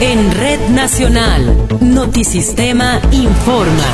En Red Nacional, Notisistema informa.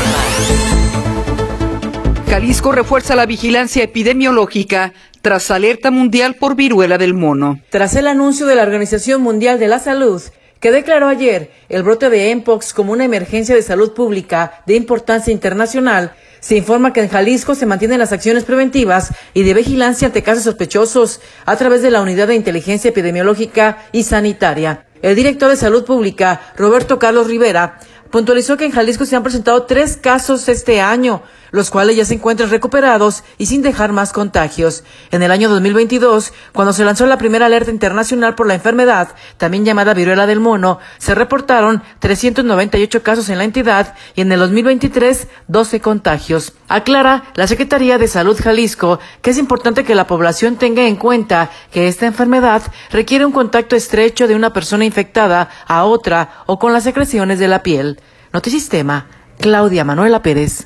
Jalisco refuerza la vigilancia epidemiológica tras alerta mundial por viruela del mono. Tras el anuncio de la Organización Mundial de la Salud, que declaró ayer el brote de Mpox como una emergencia de salud pública de importancia internacional, se informa que en Jalisco se mantienen las acciones preventivas y de vigilancia ante casos sospechosos a través de la Unidad de Inteligencia Epidemiológica y Sanitaria. El director de Salud Pública, Roberto Carlos Rivera, puntualizó que en Jalisco se han presentado 3 casos este año, los cuales ya se encuentran recuperados y sin dejar más contagios. En el año 2022, cuando se lanzó la primera alerta internacional por la enfermedad, también llamada viruela del mono, se reportaron 398 casos en la entidad y en el 2023, 12 contagios. Aclara la Secretaría de Salud Jalisco que es importante que la población tenga en cuenta que esta enfermedad requiere un contacto estrecho de una persona infectada a otra o con las secreciones de la piel. Notisistema, Claudia Manuela Pérez.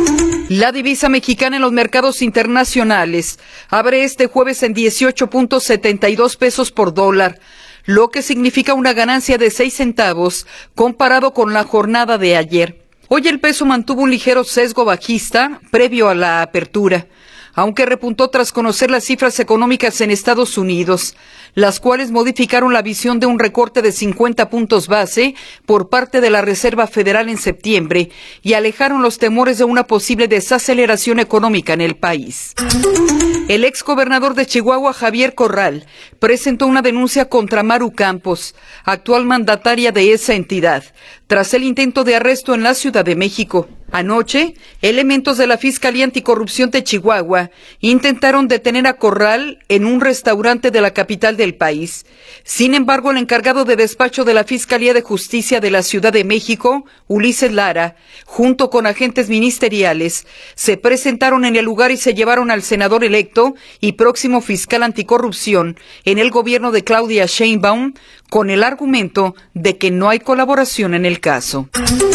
La divisa mexicana en los mercados internacionales abre este jueves en 18.72 pesos por dólar, lo que significa una ganancia de 6 centavos comparado con la jornada de ayer. Hoy el peso mantuvo un ligero sesgo bajista previo a la apertura, aunque repuntó tras conocer las cifras económicas en Estados Unidos, las cuales modificaron la visión de un recorte de 50 puntos base por parte de la Reserva Federal en septiembre y alejaron los temores de una posible desaceleración económica en el país. El exgobernador de Chihuahua, Javier Corral, presentó una denuncia contra Maru Campos, actual mandataria de esa entidad, tras el intento de arresto en la Ciudad de México. Anoche, elementos de la Fiscalía Anticorrupción de Chihuahua intentaron detener a Corral en un restaurante de la capital del país. Sin embargo, el encargado de despacho de la Fiscalía de Justicia de la Ciudad de México, Ulises Lara, junto con agentes ministeriales, se presentaron en el lugar y se llevaron al senador electo y próximo fiscal anticorrupción en el gobierno de Claudia Sheinbaum, con el argumento de que no hay colaboración en el caso.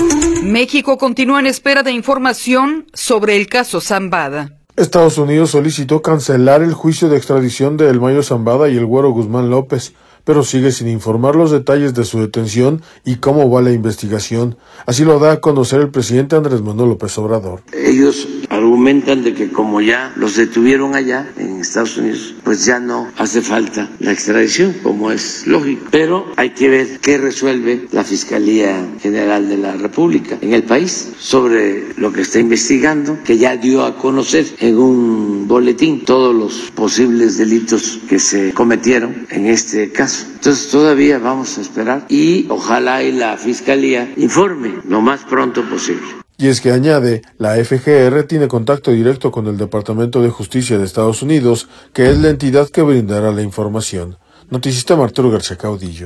México continúa en espera de información sobre el caso Zambada. Estados Unidos solicitó cancelar el juicio de extradición de El Mayo Zambada y el Güero Guzmán López, pero sigue sin informar los detalles de su detención y cómo va la investigación. Así lo da a conocer el presidente Andrés Manuel López Obrador. Ellos argumentan de que como ya los detuvieron allá en Estados Unidos, pues ya no hace falta la extradición, como es lógico. Pero hay que ver qué resuelve la Fiscalía General de la República en el país sobre lo que está investigando, que ya dio a conocer en un boletín todos los posibles delitos que se cometieron en este caso. Entonces todavía vamos a esperar y ojalá y la Fiscalía informe lo más pronto posible. Y es que añade, la FGR tiene contacto directo con el Departamento de Justicia de Estados Unidos, que es la entidad que brindará la información. Notisistema, Arturo García Caudillo.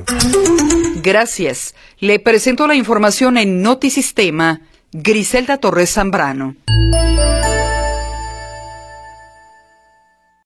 Gracias. Le presento la información en Notisistema, Griselda Torres Zambrano.